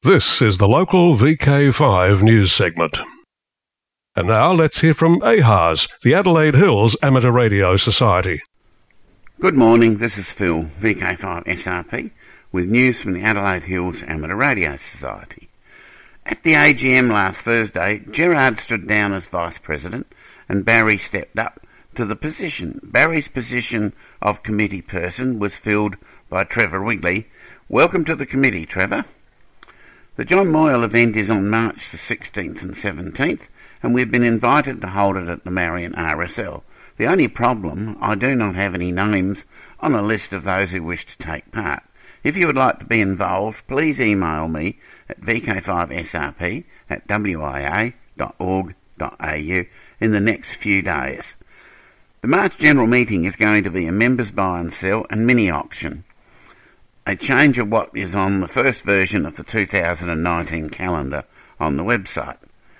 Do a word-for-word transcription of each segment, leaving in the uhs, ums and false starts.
This is the local V K five news segment. And now let's hear from A H A S, the Adelaide Hills Amateur Radio Society. Good morning, this is Phil, V K five S R P, with news from the Adelaide Hills Amateur Radio Society. At the A G M last Thursday, Gerard stood down as Vice President and Barry stepped up to the position. Barry's position of committee person was filled by Trevor Wigley. Welcome to the committee, Trevor. The John Moyle event is on March the sixteenth and seventeenth, and we've been invited to hold it at the Marion R S L. The only problem, I do not have any names on a list of those who wish to take part. If you would like to be involved, please email me at v k five s r p at w i a dot org dot a u in the next few days. The March General Meeting is going to be a members buy and sell and mini auction, a change of what is on the first version of the two thousand nineteen calendar on the website.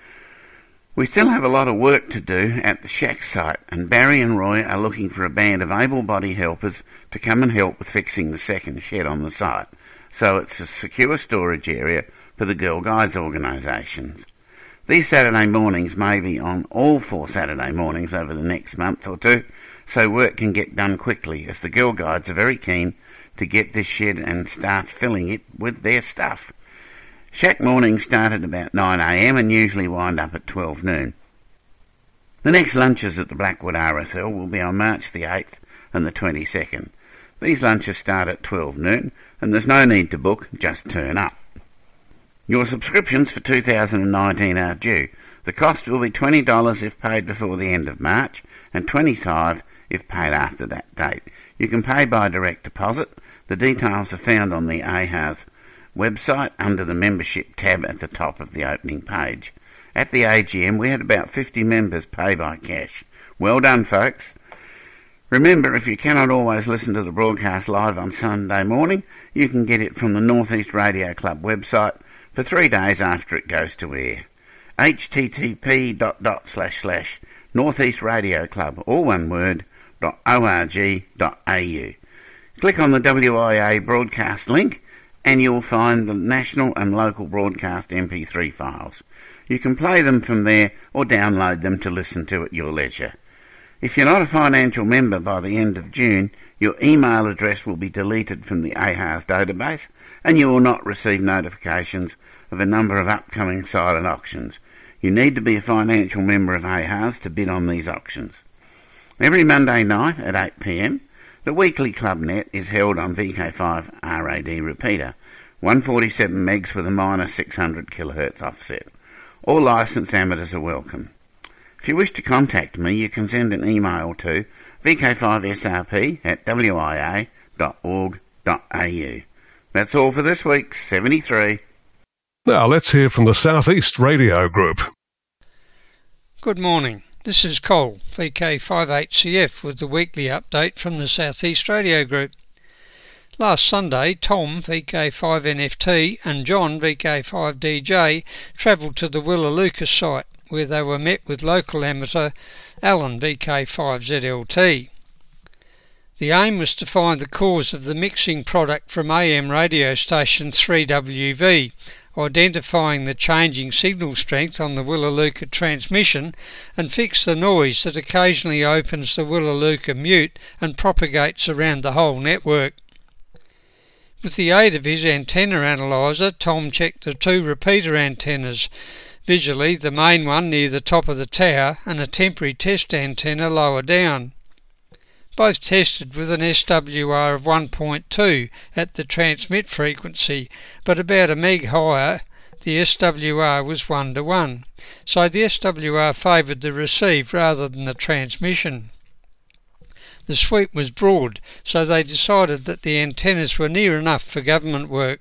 We still have a lot of work to do at the Shack site, and Barry and Roy are looking for a band of able-bodied helpers to come and help with fixing the second shed on the site, so it's a secure storage area for the Girl Guides organisations. These Saturday mornings may be on all four Saturday mornings over the next month or two, so work can get done quickly, as the Girl Guides are very keen to get this shed and start filling it with their stuff. Shack mornings start at about nine a m and usually wind up at twelve noon. The next lunches at the Blackwood R S L will be on March the eighth and the twenty-second. These lunches start at twelve noon and there's no need to book, just turn up. Your subscriptions for two thousand nineteen are due. The cost will be twenty dollars if paid before the end of March and twenty-five dollars if paid after that date. You can pay by direct deposit. The details are found on the A H A S website under the membership tab at the top of the opening page. At the A G M we had about fifty members pay by cash. Well done, folks. Remember, if you cannot always listen to the broadcast live on Sunday morning, you can get it from the North East Radio Club website for three days after it goes to air. h t t p dot dot slash slash North East Radio Club, all one word, dot org dot a u. Click on the W I A broadcast link and you'll find the national and local broadcast M P three files. You can play them from there or download them to listen to at your leisure. If you're not a financial member by the end of June, your email address will be deleted from the A H A S database and you will not receive notifications of a number of upcoming silent auctions. You need to be a financial member of A H A S to bid on these auctions. Every Monday night at eight p m, the weekly Club Net is held on V K five R A D repeater, one forty-seven megs with a minus six hundred kilohertz offset. All licensed amateurs are welcome. If you wish to contact me, you can send an email to v k five s r p at w i a dot org dot a u. That's all for this week, seventy-three. Now let's hear from the South East Radio Group. Good morning. This is Cole, V K five eight C F, with the weekly update from the South East Radio Group. Last Sunday, Tom, V K five N F T, and John, V K five D J, travelled to the Willa Lucas site, where they were met with local amateur Alan, V K five Z L T. The aim was to find the cause of the mixing product from A M radio station three W V, identifying the changing signal strength on the Willa Lucas transmission, and fix the noise that occasionally opens the Willa Lucas mute and propagates around the whole network. With the aid of his antenna analyzer, Tom checked the two repeater antennas visually, the main one near the top of the tower and a temporary test antenna lower down. Both tested with an S W R of one point two at the transmit frequency, but about a meg higher the S W R was one to one, so the S W R favoured the receive rather than the transmission. The sweep was broad, so they decided that the antennas were near enough for government work.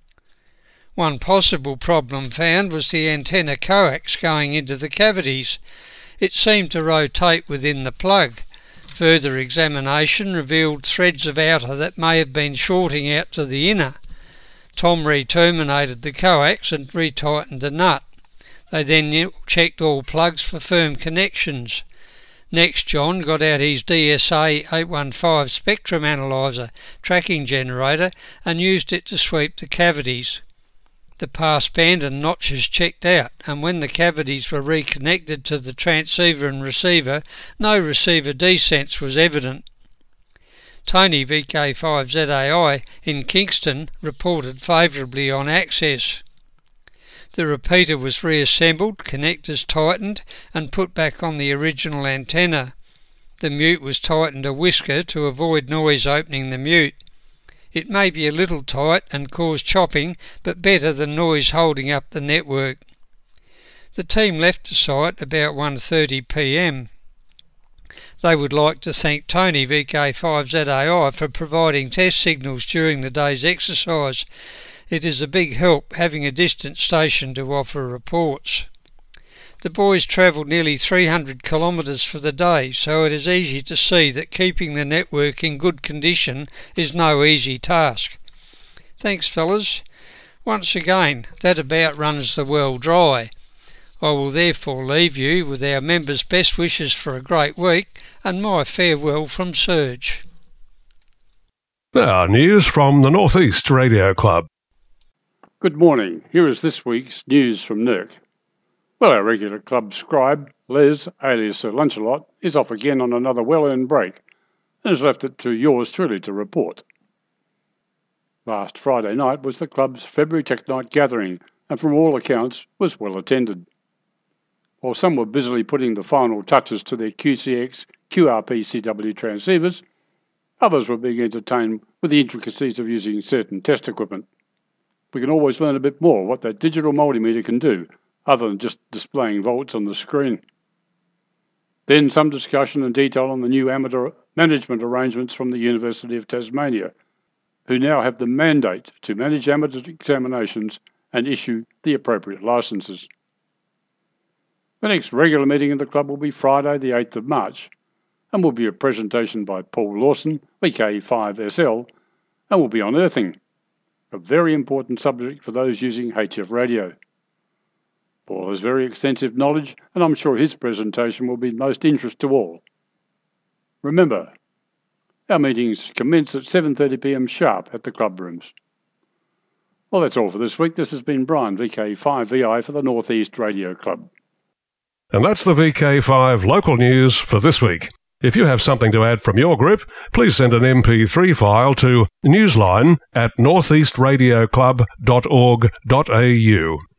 One possible problem found was the antenna coax going into the cavities. It seemed to rotate within the plug. Further examination revealed threads of outer that may have been shorting out to the inner. Tom re-terminated the coax and retightened the nut. They then checked all plugs for firm connections. Next, John got out his D S A eight one five spectrum analyzer tracking generator and used it to sweep the cavities. the pass band and notches checked out, and when the cavities were reconnected to the transceiver and receiver, no receiver desense was evident. Tony V K five Z A I in Kingston reported favourably on access. The repeater was reassembled, connectors tightened and put back on the original antenna. The mute was tightened a whisker to avoid noise opening the mute. It may be a little tight and cause chopping, but better than noise holding up the network. The team left the site about one thirty p m. They would like to thank Tony V K five Z A I for providing test signals during the day's exercise. It is a big help having a distant station to offer reports. The boys travelled nearly three hundred kilometres for the day, so it is easy to see that keeping the network in good condition is no easy task. Thanks, fellas. Once again, that about runs the well dry. I will therefore leave you with our members' best wishes for a great week and my farewell from Serge. Now, news from the North East Radio Club. Good morning. Here is this week's news from N E R C. Well, our regular club scribe, Les, alias Sir Lunchalot, is off again on another well-earned break and has left it to yours truly to report. Last Friday night was the club's February Tech Night gathering and from all accounts was well attended. While some were busily putting the final touches to their Q C X Q R P C W transceivers, others were being entertained with the intricacies of using certain test equipment. We can always learn a bit more what that digital multimeter can do, other than just displaying volts on the screen. Then some discussion and detail on the new amateur management arrangements from the University of Tasmania, who now have the mandate to manage amateur examinations and issue the appropriate licences. The next regular meeting of the club will be Friday the eighth of March, and will be a presentation by Paul Lawson, V K five S L, and will be on earthing, a very important subject for those using H F radio. Paul has very extensive knowledge, and I'm sure his presentation will be of most interest to all. Remember, our meetings commence at seven thirty p m sharp at the club rooms. Well, that's all for this week. This has been Brian, V K five V I for the North East Radio Club. And that's the V K five local news for this week. If you have something to add from your group, please send an M P three file to newsline at northeastradioclub dot org dot a u.